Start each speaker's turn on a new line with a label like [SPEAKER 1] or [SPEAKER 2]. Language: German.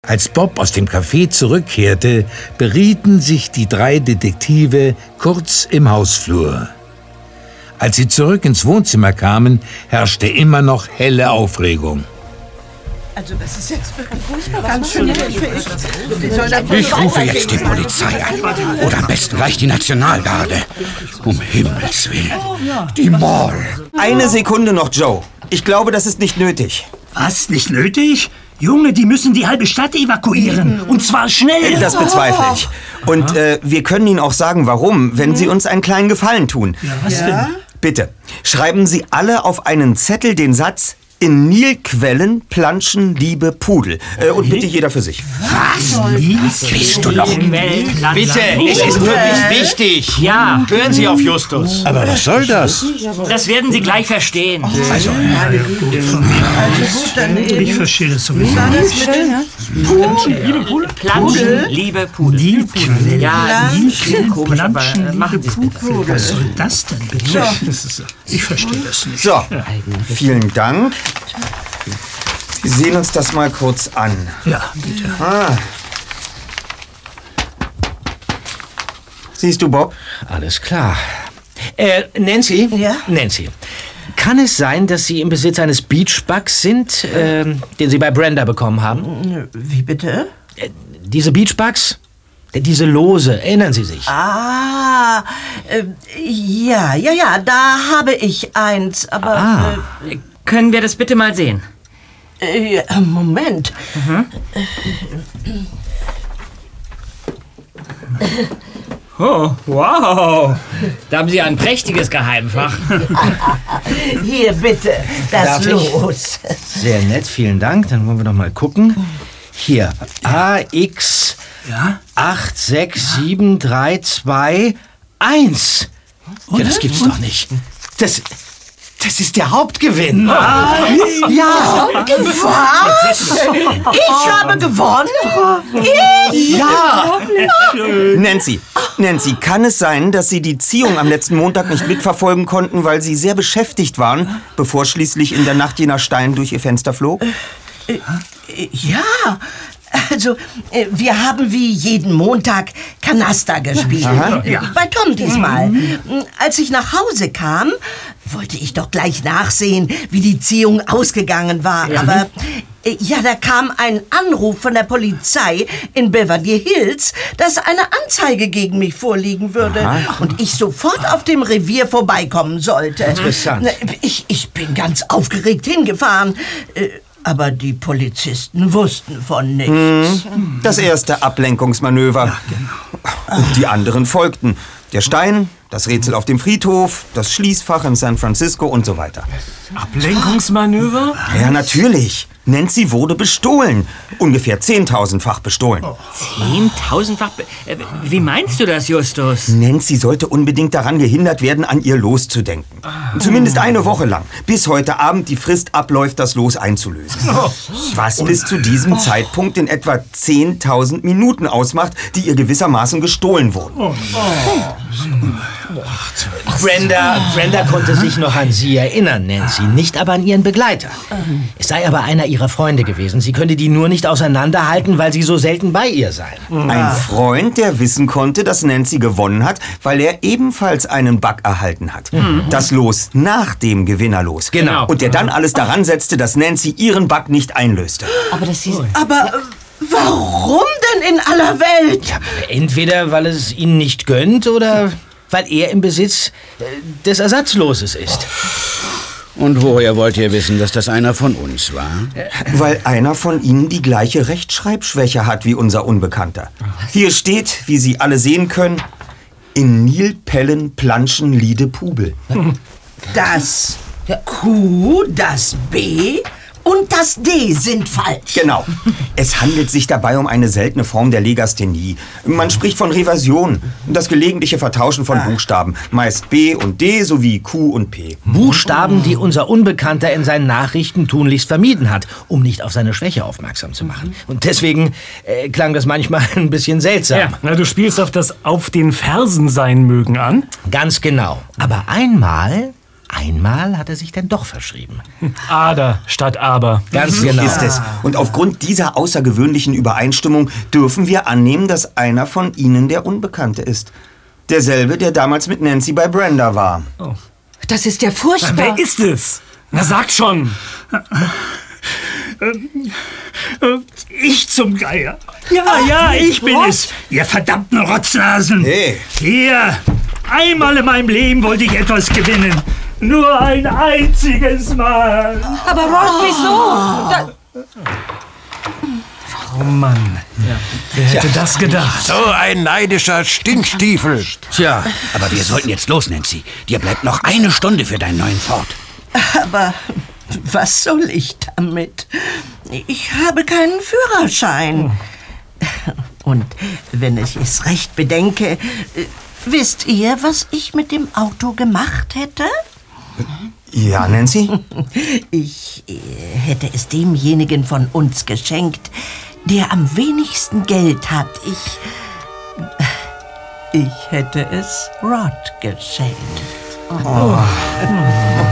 [SPEAKER 1] Als Bob aus dem Café zurückkehrte, berieten sich die 3 Detektive kurz im Hausflur. Als sie zurück ins Wohnzimmer kamen, herrschte immer noch helle Aufregung.
[SPEAKER 2] Also das ist jetzt wirklich furchtbar. Ganz schön.
[SPEAKER 3] Ich rufe jetzt die Polizei an. Oder am besten gleich die Nationalgarde. Um Himmels Willen. Die Mall.
[SPEAKER 4] Eine Sekunde noch, Joe. Ich glaube, das ist nicht nötig.
[SPEAKER 5] Was? Nicht nötig? Junge, die müssen die halbe Stadt evakuieren. Und zwar schnell.
[SPEAKER 4] Das bezweifle ich. Und wir können Ihnen auch sagen, warum, wenn Sie uns einen kleinen Gefallen tun.
[SPEAKER 5] Ja, was denn?
[SPEAKER 4] Bitte, schreiben Sie alle auf einen Zettel den Satz: In Nilquellen planschen liebe Pudel. Und bitte jeder für sich.
[SPEAKER 3] Was? Bist du noch?
[SPEAKER 6] Bitte, es ist wirklich wichtig.
[SPEAKER 7] Ja.
[SPEAKER 6] Hören Sie auf Justus.
[SPEAKER 1] Aber was soll das?
[SPEAKER 7] Das werden Sie gleich verstehen.
[SPEAKER 5] Also ich verstehe das sowieso.
[SPEAKER 7] Planschen, liebe Pudel.
[SPEAKER 5] Nilquellen.
[SPEAKER 7] Ja, komisch, aber machen Sie es bitte.
[SPEAKER 5] Was soll das denn bitte? Ich verstehe das nicht.
[SPEAKER 4] So, vielen Dank. Wir sehen uns das mal kurz an.
[SPEAKER 5] Ja, bitte.
[SPEAKER 4] Siehst du, Bob?
[SPEAKER 6] Alles klar. Nancy?
[SPEAKER 2] Ja?
[SPEAKER 6] Nancy, kann es sein, dass Sie im Besitz eines Beachbugs sind, den Sie bei Brenda bekommen haben?
[SPEAKER 2] Wie bitte?
[SPEAKER 6] Diese Beachbugs? Diese Lose, erinnern Sie sich?
[SPEAKER 2] Ja, da habe ich eins, aber...
[SPEAKER 7] Können wir das bitte mal sehen?
[SPEAKER 2] Moment.
[SPEAKER 7] Oh, wow. Da haben Sie ein prächtiges Geheimfach.
[SPEAKER 2] Hier, bitte, das
[SPEAKER 6] Darf ich?
[SPEAKER 2] Los.
[SPEAKER 6] Sehr nett, vielen Dank. Dann wollen wir doch mal gucken. Hier, AX 867321. Ja, das gibt's doch nicht. Das ist der Hauptgewinn.
[SPEAKER 2] Ja. Was? Ich habe gewonnen? Ich?
[SPEAKER 6] Ja.
[SPEAKER 4] Nancy, kann es sein, dass Sie die Ziehung am letzten Montag nicht mitverfolgen konnten, weil Sie sehr beschäftigt waren, bevor schließlich in der Nacht jener Stein durch Ihr Fenster flog?
[SPEAKER 2] Ja, also wir haben wie jeden Montag Kanaster gespielt. Bei Tom diesmal. Als ich nach Hause kam, wollte ich doch gleich nachsehen, wie die Ziehung ausgegangen war. Aber da kam ein Anruf von der Polizei in Beverly Hills, dass eine Anzeige gegen mich vorliegen würde und ich sofort auf dem Revier vorbeikommen sollte.
[SPEAKER 6] Interessant.
[SPEAKER 2] Ich bin ganz aufgeregt hingefahren. Aber die Polizisten wussten von nichts.
[SPEAKER 4] Das erste Ablenkungsmanöver.
[SPEAKER 5] Ja, genau.
[SPEAKER 4] Und die anderen folgten. Der Stein, das Rätsel auf dem Friedhof, das Schließfach in San Francisco und so weiter.
[SPEAKER 7] Ablenkungsmanöver?
[SPEAKER 4] Ja, natürlich. Nancy wurde bestohlen. Ungefähr 10.000-fach bestohlen.
[SPEAKER 7] 10.000-fach? Wie meinst du das, Justus?
[SPEAKER 4] Nancy sollte unbedingt daran gehindert werden, an ihr Los zu denken. Zumindest eine Woche lang, bis heute Abend die Frist abläuft, das Los einzulösen. Was bis zu diesem Zeitpunkt in etwa 10.000 Minuten ausmacht, die ihr gewissermaßen gestohlen wurden.
[SPEAKER 6] Brenda konnte sich noch an Sie erinnern, Nancy, nicht aber an ihren Begleiter. Es sei aber einer ihrer Freunde gewesen. Sie könnte die nur nicht auseinanderhalten, weil sie so selten bei ihr seien.
[SPEAKER 4] Ein Freund, der wissen konnte, dass Nancy gewonnen hat, weil er ebenfalls einen Bug erhalten hat. Das Los nach dem Gewinnerlos.
[SPEAKER 6] Genau.
[SPEAKER 4] Und der dann alles daran setzte, dass Nancy ihren Bug nicht einlöste.
[SPEAKER 2] Aber warum denn in aller Welt?
[SPEAKER 6] Ja, entweder weil es ihn nicht gönnt oder weil er im Besitz des Ersatzloses ist.
[SPEAKER 3] Und woher wollt ihr wissen, dass das einer von uns war?
[SPEAKER 4] Weil einer von ihnen die gleiche Rechtschreibschwäche hat wie unser Unbekannter. Hier steht, wie Sie alle sehen können, in Nilpellen planschen liede Pubel.
[SPEAKER 2] Das Q, das B und das D sind falsch.
[SPEAKER 4] Genau. Es handelt sich dabei um eine seltene Form der Legasthenie. Man spricht von Reversion, das gelegentliche Vertauschen von Buchstaben, meist B und D sowie Q und P.
[SPEAKER 6] Buchstaben, die unser Unbekannter in seinen Nachrichten tunlichst vermieden hat, um nicht auf seine Schwäche aufmerksam zu machen. Und deswegen klang das manchmal ein bisschen seltsam.
[SPEAKER 8] Ja, na, du spielst auf das auf den Fersen sein mögen an?
[SPEAKER 6] Ganz genau. Aber einmal einmal hat er sich denn doch verschrieben.
[SPEAKER 5] Ader statt Aber.
[SPEAKER 6] Ganz
[SPEAKER 4] So
[SPEAKER 6] genau.
[SPEAKER 4] ist es. Und aufgrund dieser außergewöhnlichen Übereinstimmung dürfen wir annehmen, dass einer von Ihnen der Unbekannte ist. Derselbe, der damals mit Nancy bei Brenda war.
[SPEAKER 2] Das ist ja furchtbar.
[SPEAKER 5] Wer ist es? Na, sagt schon. Ich zum Geier. Ja, ich bin es. Ihr verdammten Rotznasen.
[SPEAKER 4] Hey.
[SPEAKER 5] Hier, einmal in meinem Leben wollte ich etwas gewinnen. Nur ein einziges Mal.
[SPEAKER 2] Aber Rod, wieso?
[SPEAKER 5] Oh Mann. Wer hätte das gedacht?
[SPEAKER 3] So ein neidischer Stinkstiefel. Tja, aber wir sollten jetzt los, Nancy. Dir bleibt noch 1 Stunde für deinen neuen Ford.
[SPEAKER 2] Aber was soll ich damit? Ich habe keinen Führerschein. Und wenn ich es recht bedenke, wisst ihr, was ich mit dem Auto gemacht hätte?
[SPEAKER 4] Ja, Nancy?
[SPEAKER 2] Ich hätte es demjenigen von uns geschenkt, der am wenigsten Geld hat. Ich hätte es Rod geschenkt.
[SPEAKER 4] Oh.